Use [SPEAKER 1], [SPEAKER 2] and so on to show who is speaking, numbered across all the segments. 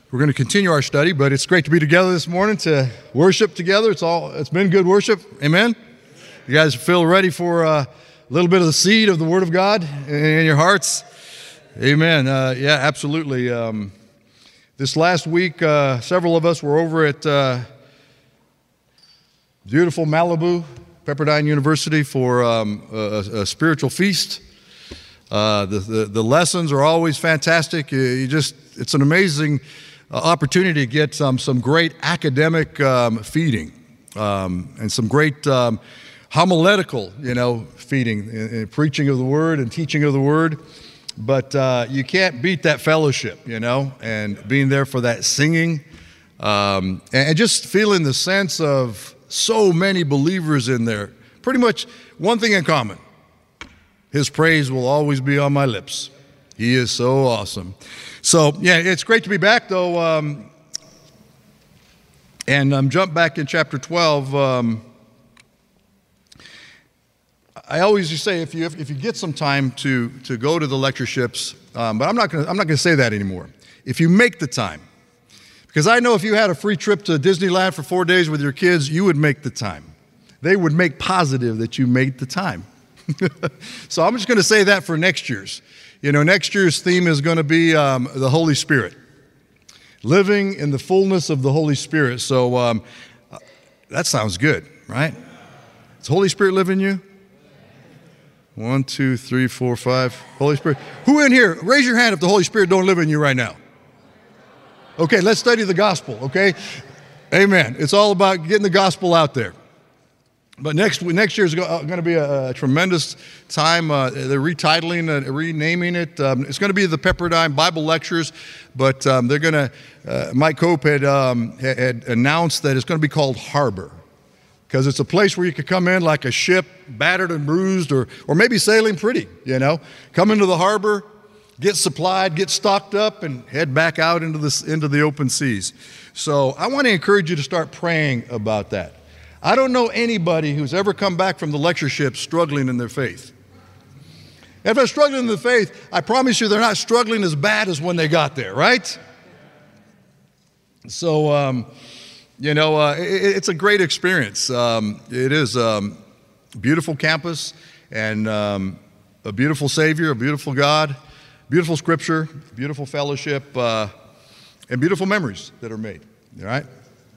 [SPEAKER 1] We're going to continue our study, but it's great to be together this morning to worship together. It's been good worship. Amen? You guys feel ready for a little bit of the seed of the Word of God in your hearts? Amen. Yeah, absolutely. This last week, several of us were over at beautiful Malibu, Pepperdine University for a spiritual feast. The lessons are always fantastic. It's an amazing opportunity to get some great academic feeding and some great homiletical, feeding and preaching of the Word and teaching of the Word. But you can't beat that fellowship, and being there for that singing and just feeling the sense of so many believers in there. Pretty much one thing in common. His praise will always be on my lips. He is so awesome. So, yeah, it's great to be back, though. And jump back in chapter 12. I always just say if you get some time to go to the lectureships, but I'm not gonna say that anymore. If you make the time, because I know if you had a free trip to Disneyland for 4 days with your kids, you would make the time. They would make positive that you made the time. So I'm just going to say that for next year's. Next year's theme is going to be the Holy Spirit. Living in the fullness of the Holy Spirit. So that sounds good, right? Does the Holy Spirit live in you? 1, 2, 3, 4, 5. Holy Spirit. Who in here? Raise your hand if the Holy Spirit don't live in you right now. Okay, let's study the gospel, okay? Amen. It's all about getting the gospel out there. But next year is going to be a tremendous time. They're retitling and renaming it. It's going to be the Pepperdine Bible Lectures, but they're going to. Mike Cope had announced that it's going to be called Harbor, because it's a place where you could come in like a ship, battered and bruised, or maybe sailing pretty. Come into the harbor, get supplied, get stocked up, and head back out into the open seas. So I want to encourage you to start praying about that. I don't know anybody who's ever come back from the lectureship struggling in their faith. If they're struggling in the faith, I promise you they're not struggling as bad as when they got there, right? So, it's a great experience. It is a beautiful campus and a beautiful Savior, a beautiful God, beautiful Scripture, beautiful fellowship, and beautiful memories that are made, all right?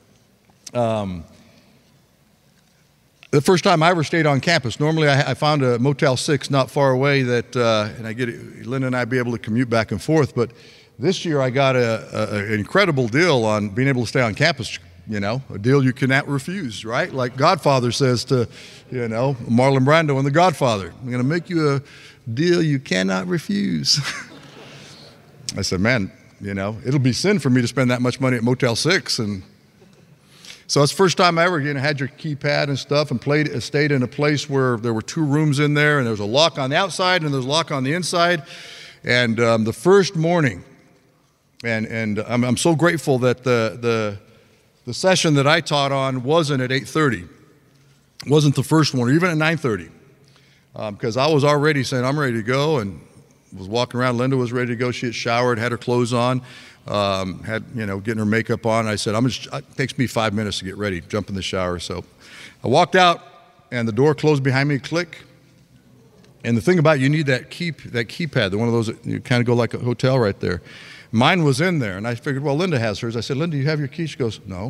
[SPEAKER 1] The first time I ever stayed on campus, normally I found a Motel 6 not far away and Linda and I be able to commute back and forth. But this year I got an incredible deal on being able to stay on campus, a deal you cannot refuse, right? Like Godfather says to, Marlon Brando in The Godfather, I'm going to make you a deal you cannot refuse. I said, man, it'll be sin for me to spend that much money at Motel 6. And so it's the first time I ever had your keypad and stuff and stayed in a place where there were 2 rooms in there, and there was a lock on the outside and there was a lock on the inside. And the first morning, and I'm so grateful that the session that I taught on wasn't at 8:30, wasn't the first one, or even at 9:30, because I was already saying I'm ready to go, and was walking around. Linda was ready to go. She had showered, had her clothes on. Getting her makeup on. I said, it takes me 5 minutes to get ready, jump in the shower. So I walked out, and the door closed behind me, click. And the thing about it, you need that keypad, one of those that you kind of go like a hotel right there. Mine was in there, and I figured, well, Linda has hers. I said, Linda, you have your key? She goes, no.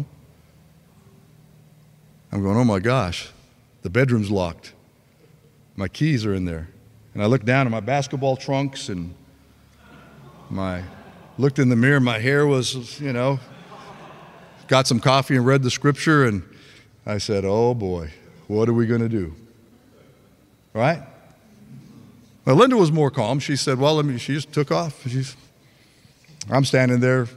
[SPEAKER 1] I'm going, oh my gosh, the bedroom's locked. My keys are in there. And I looked down at my basketball trunks and looked in the mirror, my hair was, got some coffee and read the scripture, and I said, oh boy, what are we going to do? Right? Well, Linda was more calm. She said, she just took off. I'm standing there.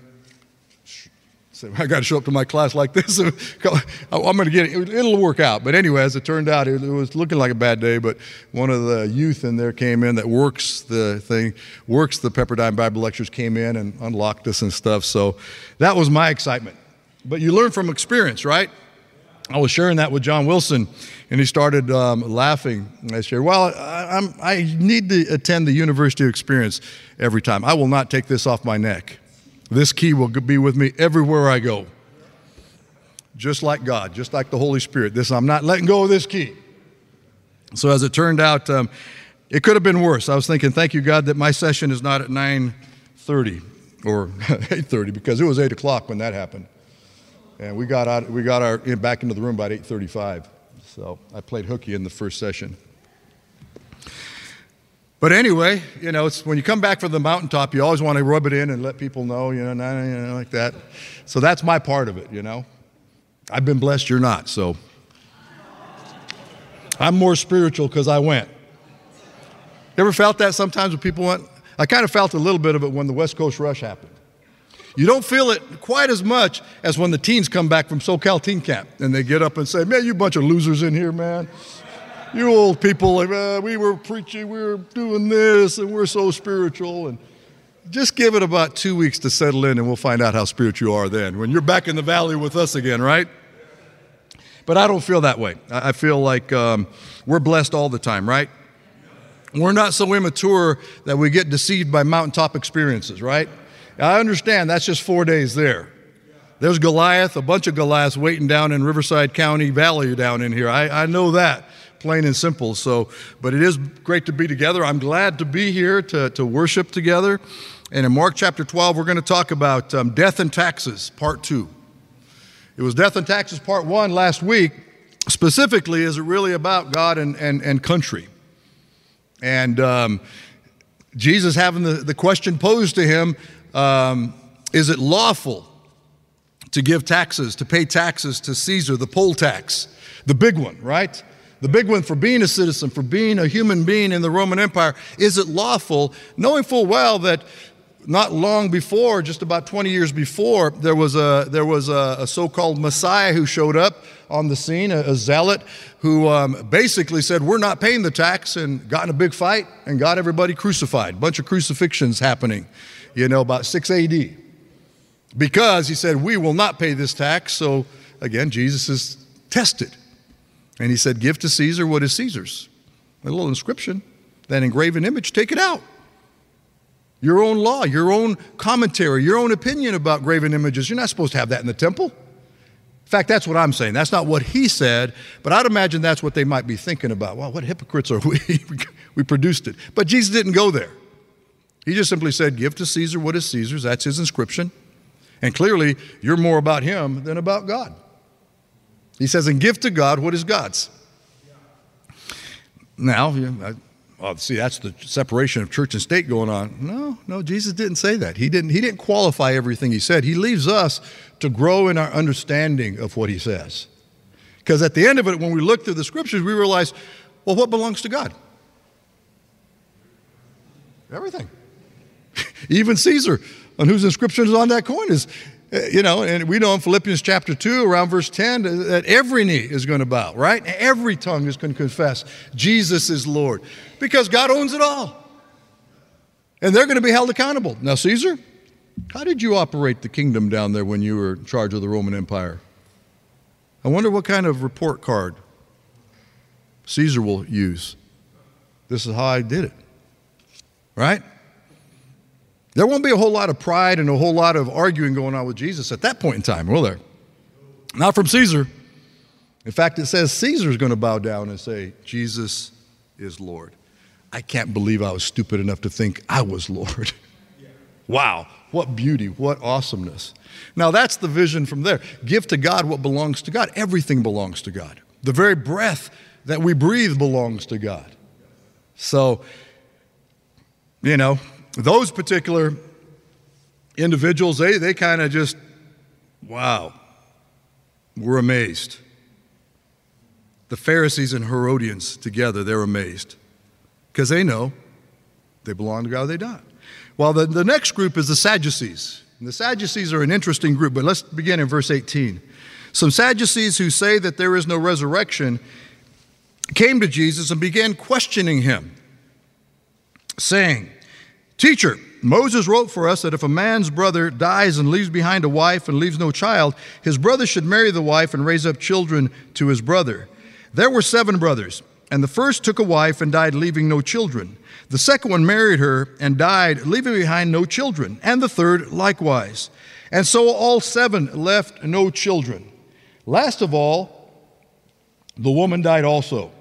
[SPEAKER 1] I got to show up to my class like this. I'm going to get it. It'll work out. But anyway, as it turned out, it was looking like a bad day. But one of the youth in there came in that works the Pepperdine Bible Lectures, came in and unlocked us and stuff. So that was my excitement. But you learn from experience, right? I was sharing that with John Wilson, and he started laughing. I said, well, I need to attend the University Experience every time. I will not take this off my neck. This key will be with me everywhere I go. Just like God, just like the Holy Spirit. I'm not letting go of this key. So as it turned out, it could have been worse. I was thinking, thank you, God, that my session is not at 9:30 or 8:30, because it was 8 o'clock when that happened. And we got back into the room about 8:35. So I played hooky in the first session. But anyway, it's when you come back from the mountaintop, you always want to rub it in and let people know, like that. So that's my part of it, I've been blessed, you're not, so. I'm more spiritual because I went. You ever felt that sometimes when people went? I kind of felt a little bit of it when the West Coast Rush happened. You don't feel it quite as much as when the teens come back from SoCal Teen Camp and they get up and say, man, you bunch of losers in here, man. You old people, we were preaching, we were doing this, and we're so spiritual. And just give it about 2 weeks to settle in, and we'll find out how spiritual you are then, when you're back in the valley with us again, right? But I don't feel that way. I feel like we're blessed all the time, right? We're not so immature that we get deceived by mountaintop experiences, right? I understand that's just 4 days there. There's Goliath, a bunch of Goliaths waiting down in Riverside County Valley down in here. I know that, plain and simple. But it is great to be together. I'm glad to be here to worship together. And in Mark chapter 12, we're going to talk about death and taxes, part 2. It was death and taxes, part 1 last week. Specifically, is it really about God and country? And Jesus having the question posed to him, is it lawful to give taxes, to pay taxes to Caesar, the poll tax, the big one, right? The big one for being a citizen, for being a human being in the Roman Empire. Is it lawful, knowing full well that not long before, just about 20 years before, there was a so-called Messiah who showed up on the scene, a zealot who basically said, we're not paying the tax, and got in a big fight and got everybody crucified. A bunch of crucifixions happening, about 6 AD. Because he said, we will not pay this tax. So again, Jesus is tested. And he said, give to Caesar what is Caesar's. A little inscription, that engraven image, take it out. Your own law, your own commentary, your own opinion about graven images, you're not supposed to have that in the temple. In fact, that's what I'm saying. That's not what he said, but I'd imagine that's what they might be thinking about. Well, what hypocrites are we? We produced it. But Jesus didn't go there. He just simply said, give to Caesar what is Caesar's. That's his inscription. And clearly, you're more about him than about God. He says, and give to God what is God's. Now, see, that's the separation of church and state going on. No, Jesus didn't say that. He didn't qualify everything he said. He leaves us to grow in our understanding of what he says. Because at the end of it, when we look through the scriptures, we realize, well, what belongs to God? Everything. Even Caesar, on whose inscription is on that coin, is, and we know in Philippians chapter 2, around verse 10, that every knee is going to bow, right? Every tongue is going to confess Jesus is Lord. Because God owns it all. And they're going to be held accountable. Now, Caesar, how did you operate the kingdom down there when you were in charge of the Roman Empire? I wonder what kind of report card Caesar will use. This is how I did it. Right? There won't be a whole lot of pride and a whole lot of arguing going on with Jesus at that point in time, will there? Not from Caesar. In fact, it says Caesar's going to bow down and say, Jesus is Lord. I can't believe I was stupid enough to think I was Lord. Wow, what beauty, what awesomeness. Now that's the vision from there. Give to God what belongs to God. Everything belongs to God. The very breath that we breathe belongs to God. So, those particular individuals, they kind of just, wow, were amazed. The Pharisees and Herodians together, they're amazed. Because they know they belong to God or they don't. Well, the next group is the Sadducees. And the Sadducees are an interesting group, but let's begin in verse 18. Some Sadducees who say that there is no resurrection came to Jesus and began questioning him, saying, Teacher, Moses wrote for us that if a man's brother dies and leaves behind a wife and leaves no child, his brother should marry the wife and raise up children to his brother. There were 7 brothers. And the first took a wife and died, leaving no children. The second one married her and died, leaving behind no children. And the third likewise. And so all 7 left no children. Last of all, the woman died also.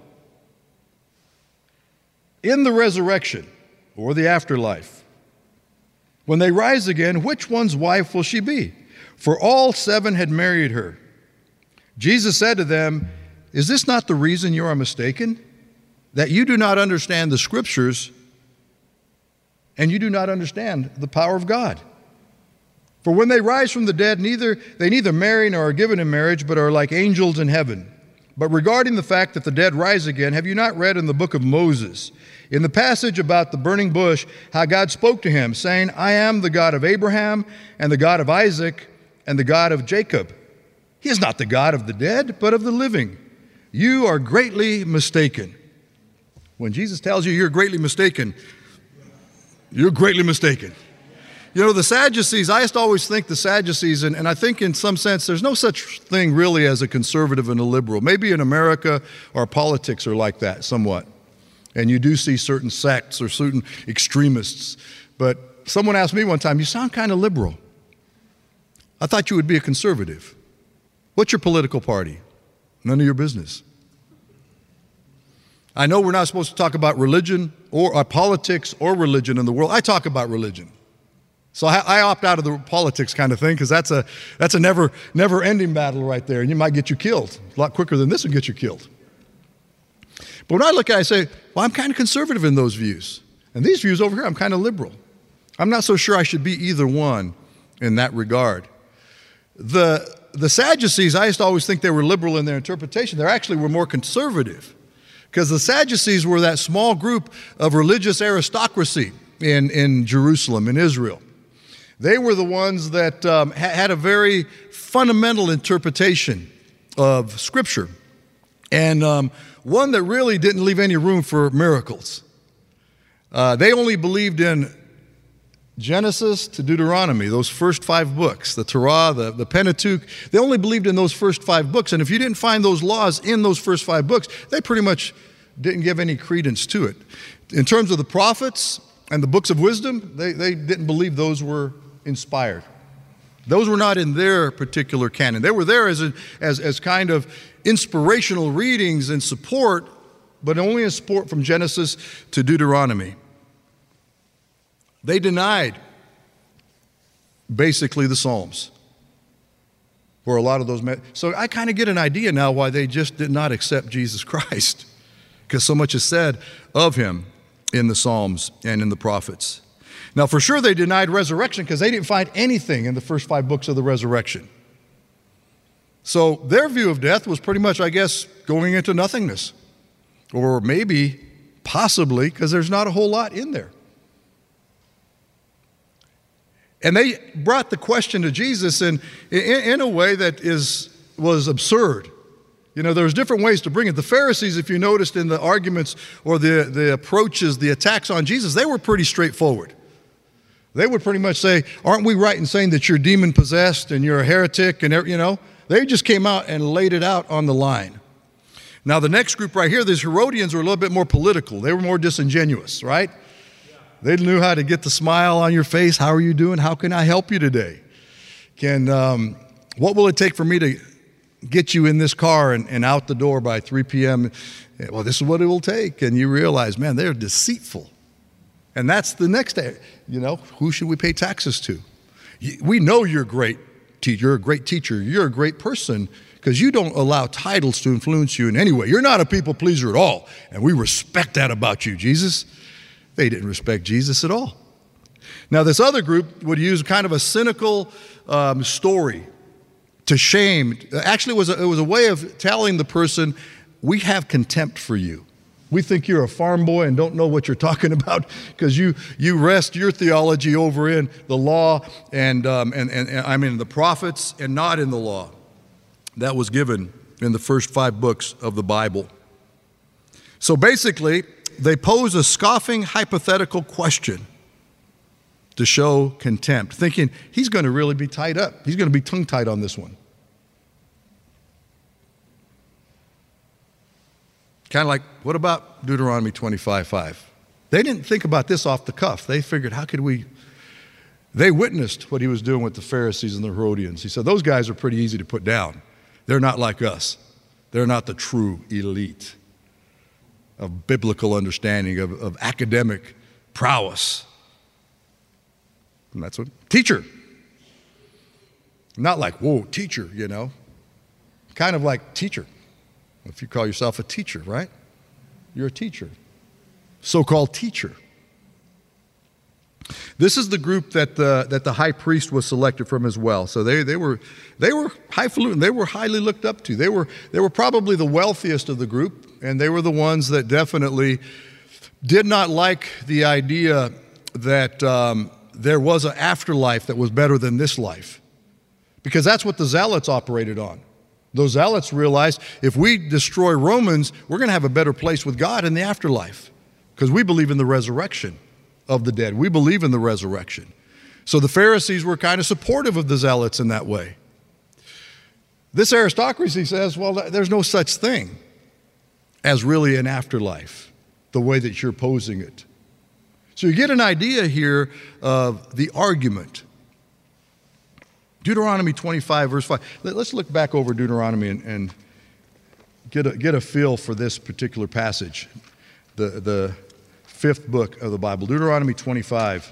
[SPEAKER 1] In the resurrection, or the afterlife, when they rise again, which one's wife will she be? For all 7 had married her. Jesus said to them, is this not the reason you are mistaken? That you do not understand the Scriptures, and you do not understand the power of God. For when they rise from the dead, they neither marry nor are given in marriage, but are like angels in heaven. But regarding the fact that the dead rise again, have you not read in the book of Moses, in the passage about the burning bush, how God spoke to him, saying, I am the God of Abraham, and the God of Isaac, and the God of Jacob. He is not the God of the dead, but of the living. You are greatly mistaken. When Jesus tells you you're greatly mistaken, you're greatly mistaken. You know, the Sadducees, I used to always think the Sadducees, and I think in some sense there's no such thing really as a conservative and a liberal. Maybe in America our politics are like that somewhat. And you do see certain sects or certain extremists. But someone asked me one time, you sound kind of liberal. I thought you would be a conservative. What's your political party? None of your business. I know we're not supposed to talk about religion or politics or religion in the world. I talk about religion. So I opt out of the politics kind of thing because that's a never-ending battle right there, and you might get you killed a lot quicker than this will get you killed. But when I look at it, I say, well, I'm kind of conservative in those views. And these views over here, I'm kind of liberal. I'm not so sure I should be either one in that regard. The Sadducees, I used to always think they were liberal in their interpretation. They actually were more conservative because the Sadducees were that small group of religious aristocracy in Jerusalem, in Israel. They were the ones that had a very fundamental interpretation of Scripture and one that really didn't leave any room for miracles. They only believed in Genesis to Deuteronomy, those first 5 books, the Torah, the Pentateuch. They only believed in those first 5 books. And if you didn't find those laws in those first 5 books, they pretty much didn't give any credence to it. In terms of the prophets and the books of wisdom, they didn't believe those were inspired. Those were not in their particular canon. They were there as kind of inspirational readings and support, but only as support from Genesis to Deuteronomy. They denied basically the Psalms for a lot of those. So I kind of get an idea now why they just did not accept Jesus Christ, because so much is said of him in the Psalms and in the prophets. Now, for sure, they denied resurrection because they didn't find anything in the first 5 books of the resurrection. So their view of death was pretty much, I guess, going into nothingness. Or maybe, possibly, because there's not a whole lot in there. And they brought the question to Jesus in a way that was absurd. You know, there's different ways to bring it. The Pharisees, if you noticed in the arguments or the approaches, the attacks on Jesus, they were pretty straightforward. They would pretty much say, aren't we right in saying that you're demon-possessed and you're a heretic? And, you know, they just came out and laid it out on the line. Now, the next group right here, these Herodians, were a little bit more political. They were more disingenuous, right? They knew how to get the smile on your face. How are you doing? How can I help you today? What will it take for me to get you in this car and out the door by 3 p.m.? Well, this is what it will take. And you realize, man, they're deceitful. And that's the next day. You know, who should we pay taxes to? We know you're great. You're a great teacher. You're a great person because you don't allow titles to influence you in any way. You're not a people pleaser at all. And we respect that about you, Jesus. They didn't respect Jesus at all. Now, this other group would use kind of a cynical story to shame. Actually, it was a way of telling the person, we have contempt for you. We think you're a farm boy and don't know what you're talking about because you rest your theology over in the law and I mean the prophets and not in the law that was given in the first 5 books of the Bible. So basically, they pose a scoffing hypothetical question to show contempt, thinking he's going to really be tied up. He's going to be tongue-tied on this one. Kind of like, what about Deuteronomy 25:5? They didn't think about this off the cuff. They figured, how could we? They witnessed what he was doing with the Pharisees and the Herodians. He said, those guys are pretty easy to put down. They're not like us. They're not the true elite of biblical understanding, of academic prowess. And that's what, teacher. Not like, whoa, teacher, you know. Kind of like teacher. If you call yourself a teacher, right? You're a teacher. So-called teacher. This is the group that the high priest was selected from as well. So they were highfalutin. They were highly looked up to. They were probably the wealthiest of the group, and they were the ones that definitely did not like the idea that there was an afterlife that was better than this life, because that's what the zealots operated on. Those zealots realized if we destroy Romans, we're going to have a better place with God in the afterlife, because we believe in the resurrection of the dead. We believe in the resurrection. So the Pharisees were kind of supportive of the zealots in that way. This aristocracy says, well, there's no such thing as really an afterlife, the way that you're posing it. So you get an idea here of the argument. Deuteronomy 25, verse 5. Let's look back over Deuteronomy and get a feel for this particular passage. The fifth book of the Bible, Deuteronomy 25.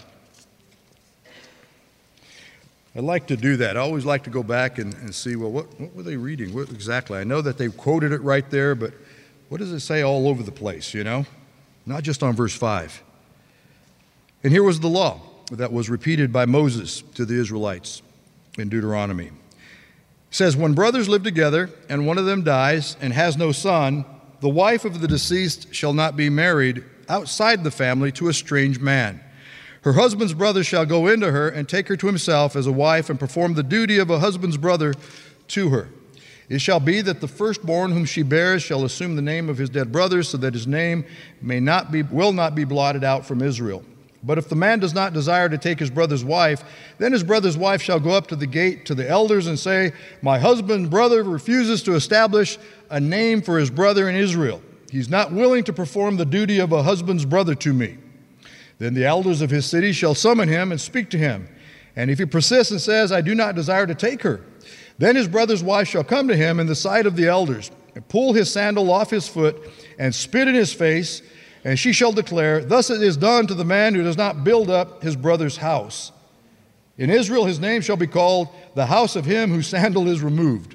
[SPEAKER 1] I like to do that. I always like to go back and see, well, what were they reading? What exactly? I know that they quoted it right there, but what does it say all over the place, you know? Not just on verse 5. And here was the law that was repeated by Moses to the Israelites in Deuteronomy. It says, when brothers live together and one of them dies and has no son, the wife of the deceased shall not be married outside the family to a strange man. Her husband's brother shall go into her and take her to himself as a wife and perform the duty of a husband's brother to her. It shall be that the firstborn whom she bears shall assume the name of his dead brother, so that his name will not be blotted out from Israel. But if the man does not desire to take his brother's wife, then his brother's wife shall go up to the gate to the elders and say, my husband's brother refuses to establish a name for his brother in Israel. He's not willing to perform the duty of a husband's brother to me. Then the elders of his city shall summon him and speak to him. And if he persists and says, I do not desire to take her, then his brother's wife shall come to him in the sight of the elders and pull his sandal off his foot and spit in his face. And she shall declare, thus it is done to the man who does not build up his brother's house. In Israel his name shall be called the house of him whose sandal is removed.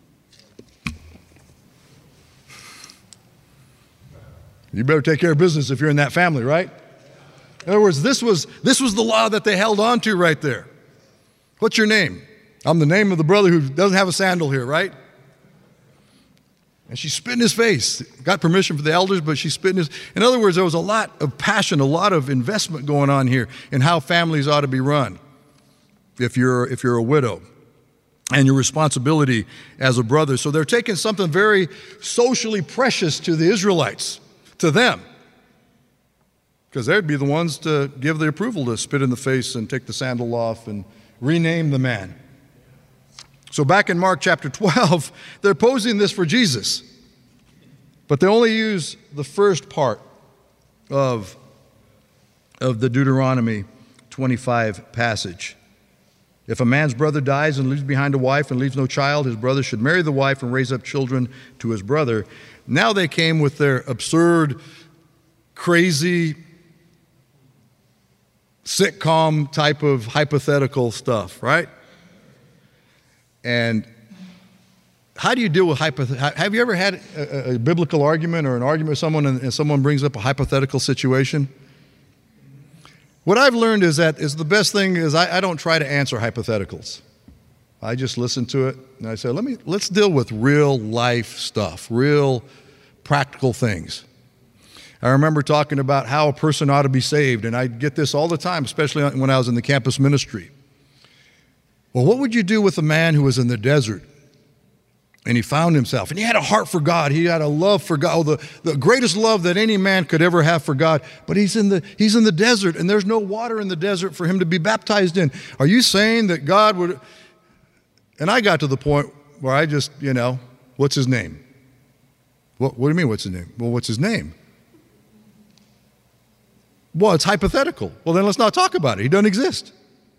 [SPEAKER 1] You better take care of business if you're in that family, right? In other words, this was the law that they held on to right there. What's your name? I'm the name of the brother who doesn't have a sandal here, right? And she spit in his face. Got permission for the elders, but she spit in his. In other words, there was a lot of passion, a lot of investment going on here in how families ought to be run if you're a widow, and your responsibility as a brother. So they're taking something very socially precious to the Israelites, to them, because they'd be the ones to give the approval to spit in the face and take the sandal off and rename the man. So back in Mark chapter 12, they're posing this for Jesus, but they only use the first part of the Deuteronomy 25 passage. If a man's brother dies and leaves behind a wife and leaves no child, his brother should marry the wife and raise up children to his brother. Now they came with their absurd, crazy, sitcom type of hypothetical stuff, right? And how do you deal with have you ever had a biblical argument or an argument with someone and someone brings up a hypothetical situation? What I've learned is that the best thing is I don't try to answer hypotheticals. I just listen to it and I say, let's deal with real life stuff, real practical things. I remember talking about how a person ought to be saved, and I get this all the time, especially when I was in the campus ministry. Well, what would you do with a man who was in the desert and he found himself and he had a heart for God, he had a love for God, the greatest love that any man could ever have for God, but he's in the desert and there's no water in the desert for him to be baptized in. Are you saying that God would? And I got to the point where I just, what's his name? What do you mean, what's his name? Well, what's his name? Well, it's hypothetical. Well, then let's not talk about it. He doesn't exist.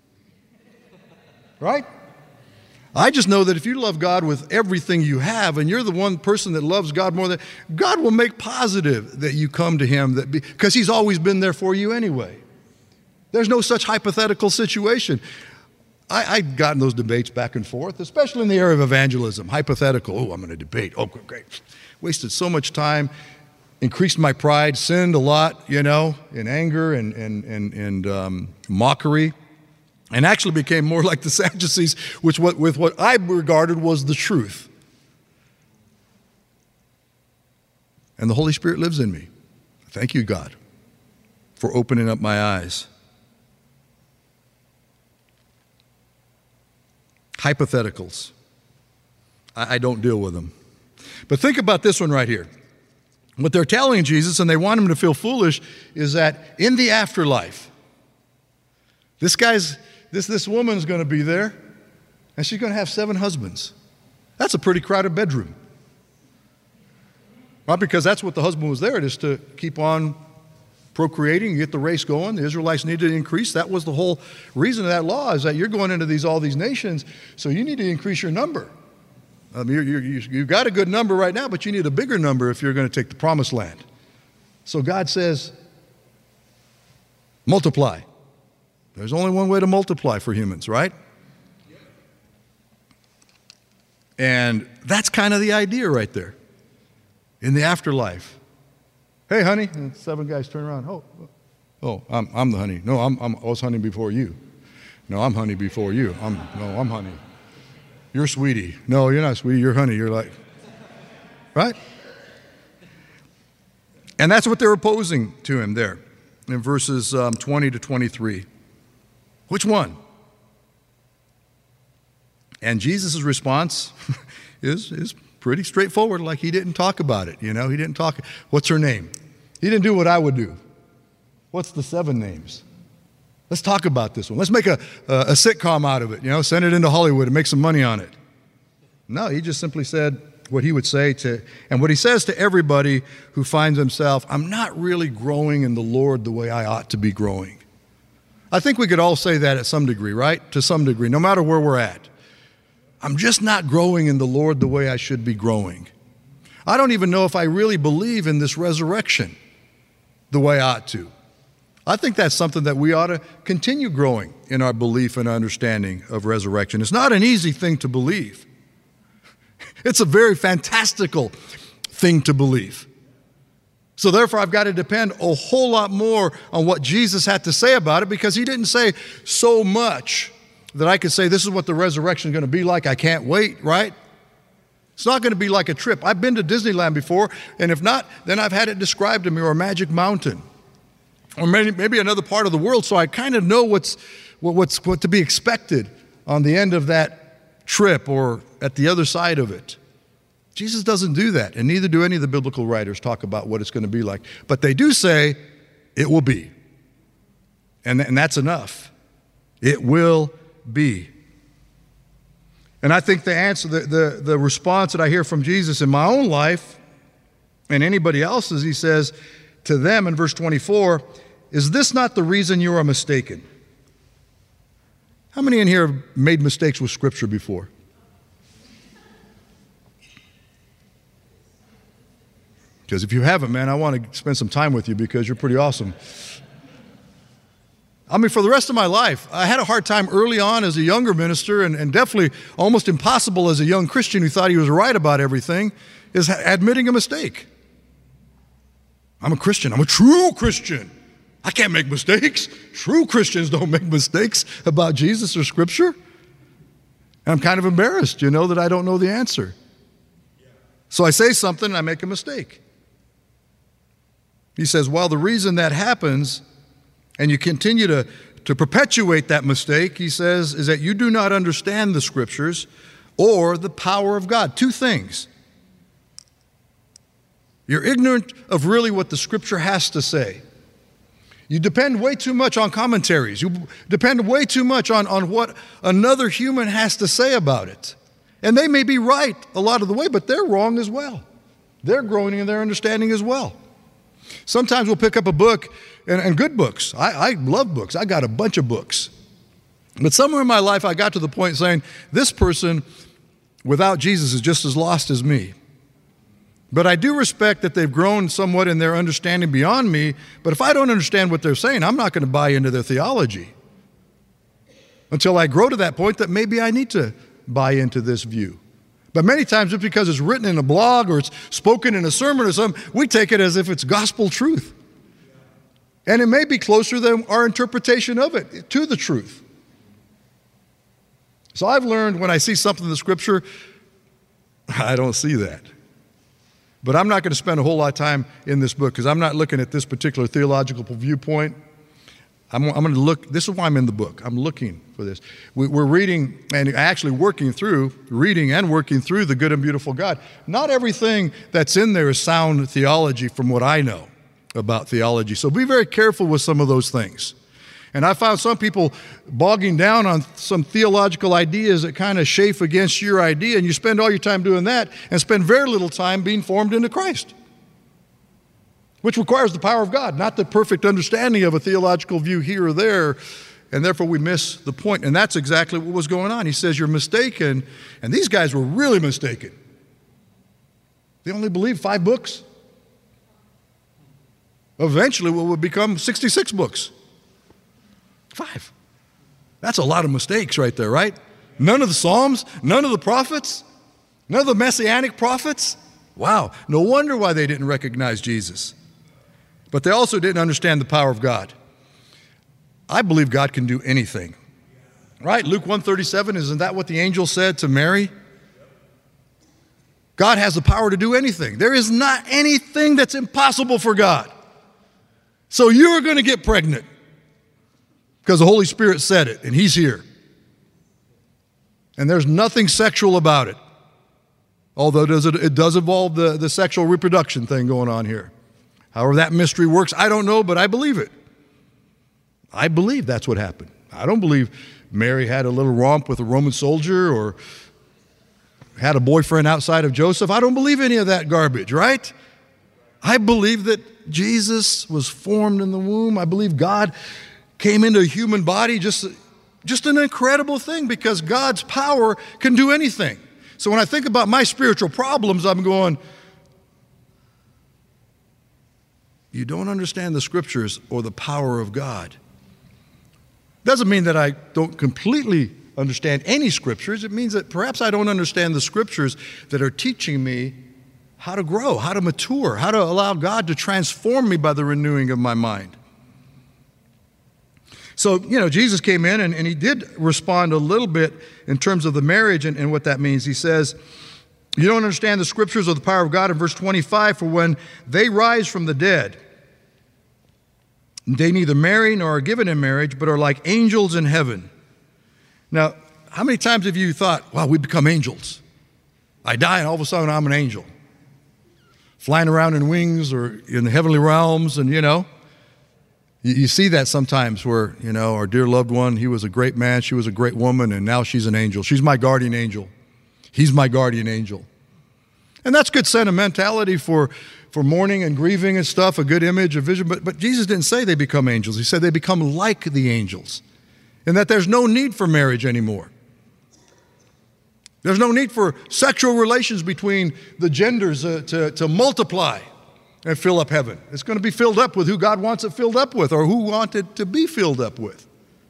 [SPEAKER 1] Right? I just know that if you love God with everything you have, and you're the one person that loves God more than, God will make positive that you come to him because he's always been there for you anyway. There's no such hypothetical situation. I've gotten those debates back and forth, especially in the area of evangelism. Hypothetical. Oh, I'm going to debate. Oh, great. Wasted so much time, increased my pride, sinned a lot, in anger and mockery, and actually became more like the Sadducees, with what I regarded was the truth. And the Holy Spirit lives in me. Thank you, God, for opening up my eyes. Hypotheticals. I don't deal with them. But think about this one right here. What they're telling Jesus, and they want him to feel foolish, is that in the afterlife, this woman's going to be there, and she's going to have 7 husbands. That's a pretty crowded bedroom. Not because that's what the husband was there, just to keep on procreating, get the race going. The Israelites needed to increase. That was the whole reason of that law, is that you're going into all these nations, so you need to increase your number. You've got a good number right now, but you need a bigger number if you're going to take the promised land. So God says, multiply. There's only one way to multiply for humans, right? And that's kind of the idea right there. In the afterlife. Hey, honey. And 7 guys turn around. Oh, I'm the honey. No, I was honey before you. No, I'm honey before you. I'm honey. You're sweetie. No, you're not sweetie. You're honey. You're like, right? And that's what they're opposing to him there in verses 20 to 23. Which one? And Jesus' response is pretty straightforward, like he didn't talk about it. He didn't talk. What's her name? He didn't do what I would do. What's the 7 names? Let's talk about this one. Let's make a sitcom out of it, send it into Hollywood and make some money on it. No, he just simply said what he would say and what he says to everybody who finds himself, I'm not really growing in the Lord the way I ought to be growing. I think we could all say that at some degree, right? To some degree, no matter where we're at. I'm just not growing in the Lord the way I should be growing. I don't even know if I really believe in this resurrection the way I ought to. I think that's something that we ought to continue growing in our belief and understanding of resurrection. It's not an easy thing to believe. It's a very fantastical thing to believe. So therefore, I've got to depend a whole lot more on what Jesus had to say about it, because he didn't say so much that I could say this is what the resurrection is going to be like. I can't wait, right? It's not going to be like a trip. I've been to Disneyland before, and if not, then I've had it described to me, or a Magic Mountain, or maybe another part of the world, so I kind of know what to be expected on the end of that trip or at the other side of it. Jesus doesn't do that, and neither do any of the biblical writers talk about what it's going to be like. But they do say it will be, and that's enough. It will be. And I think the answer, the response that I hear from Jesus in my own life and anybody else's, he says to them in verse 24, is this not the reason you are mistaken? How many in here have made mistakes with Scripture before? Because if you haven't, man, I want to spend some time with you because you're pretty awesome. I mean, for the rest of my life, I had a hard time early on as a younger minister, and definitely almost impossible as a young Christian who thought he was right about everything, is admitting a mistake. I'm a Christian. I'm a true Christian. I can't make mistakes. True Christians don't make mistakes about Jesus or Scripture. And I'm kind of embarrassed, that I don't know the answer. So I say something and I make a mistake. He says, well, the reason that happens, and you continue to perpetuate that mistake, he says, is that you do not understand the Scriptures or the power of God. 2 things. You're ignorant of really what the Scripture has to say. You depend way too much on commentaries. You depend way too much on what another human has to say about it. And they may be right a lot of the way, but they're wrong as well. They're growing in their understanding as well. Sometimes we'll pick up a book, and good books. I love books. I got a bunch of books. But somewhere in my life, I got to the point saying, this person without Jesus is just as lost as me. But I do respect that they've grown somewhat in their understanding beyond me. But if I don't understand what they're saying, I'm not going to buy into their theology until I grow to that point that maybe I need to buy into this view. But many times, just because it's written in a blog or it's spoken in a sermon or something, we take it as if it's gospel truth. And it may be closer than our interpretation of it to the truth. So I've learned when I see something in the Scripture, I don't see that. But I'm not going to spend a whole lot of time in this book because I'm not looking at this particular theological viewpoint. I'm going to look, this is why I'm in the book. I'm looking for this. We're reading and actually reading and working through the good and beautiful God. Not everything that's in there is sound theology from what I know about theology. So be very careful with some of those things. And I found some people bogging down on some theological ideas that kind of chafe against your idea, and you spend all your time doing that and spend very little time being formed into Christ, which requires the power of God, not the perfect understanding of a theological view here or there, and therefore we miss the point. And that's exactly what was going on. He says, you're mistaken, and these guys were really mistaken. They only believed 5 books. Eventually, what would become 66 books. 5. That's a lot of mistakes right there, right? None of the Psalms, none of the prophets, none of the messianic prophets. Wow, no wonder why they didn't recognize Jesus. But they also didn't understand the power of God. I believe God can do anything. Right? Luke 1:37, isn't that what the angel said to Mary? God has the power to do anything. There is not anything that's impossible for God. So you're going to get pregnant because the Holy Spirit said it, and He's here. And there's nothing sexual about it. Although it does involve the sexual reproduction thing going on here. However that mystery works, I don't know, but I believe it. I believe that's what happened. I don't believe Mary had a little romp with a Roman soldier or had a boyfriend outside of Joseph. I don't believe any of that garbage, right? I believe that Jesus was formed in the womb. I believe God came into a human body, just an incredible thing because God's power can do anything. So when I think about my spiritual problems, I'm going, you don't understand the Scriptures or the power of God. Doesn't mean that I don't completely understand any Scriptures. It means that perhaps I don't understand the Scriptures that are teaching me how to grow, how to mature, how to allow God to transform me by the renewing of my mind. So, Jesus came in and He did respond a little bit in terms of the marriage and what that means. He says, you don't understand the Scriptures or the power of God in verse 25, for when they rise from the dead, they neither marry nor are given in marriage, but are like angels in heaven. Now, how many times have you thought, wow, we become angels? I die and all of a sudden I'm an angel. Flying around in wings or in the heavenly realms and, You see that sometimes where, our dear loved one, he was a great man, she was a great woman, and now she's an angel. She's my guardian angel. He's my guardian angel. And that's good sentimentality for mourning and grieving and stuff, a good image, a vision. But Jesus didn't say they become angels. He said they become like the angels, and that there's no need for marriage anymore. There's no need for sexual relations between the genders to multiply and fill up heaven. It's going to be filled up with who God wants it filled up with or who wants it to be filled up with.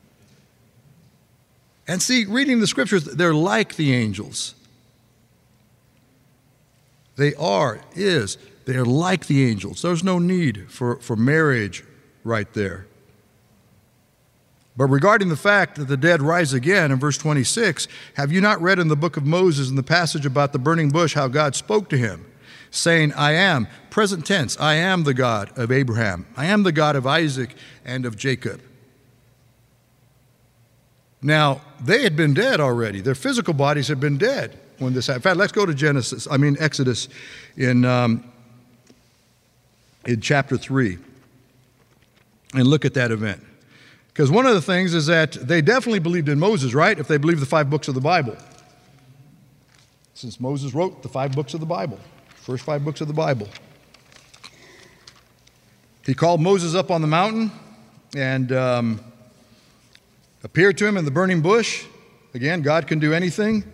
[SPEAKER 1] And see, reading the Scriptures, they're like the angels. They are like the angels. There's no need for marriage right there. But regarding the fact that the dead rise again, in verse 26, have you not read in the book of Moses, in the passage about the burning bush, how God spoke to him, saying, I am, present tense, I am the God of Abraham. I am the God of Isaac and of Jacob. Now, they had been dead already. Their physical bodies had been dead when this happened. In fact, let's go to Exodus in chapter 3 and look at that event. Because one of the things is that they definitely believed in Moses, right? If they believed the 5 books of the Bible. Since Moses wrote the 5 books of the Bible. First 5 books of the Bible. He called Moses up on the mountain and appeared to him in the burning bush. Again, God can do anything.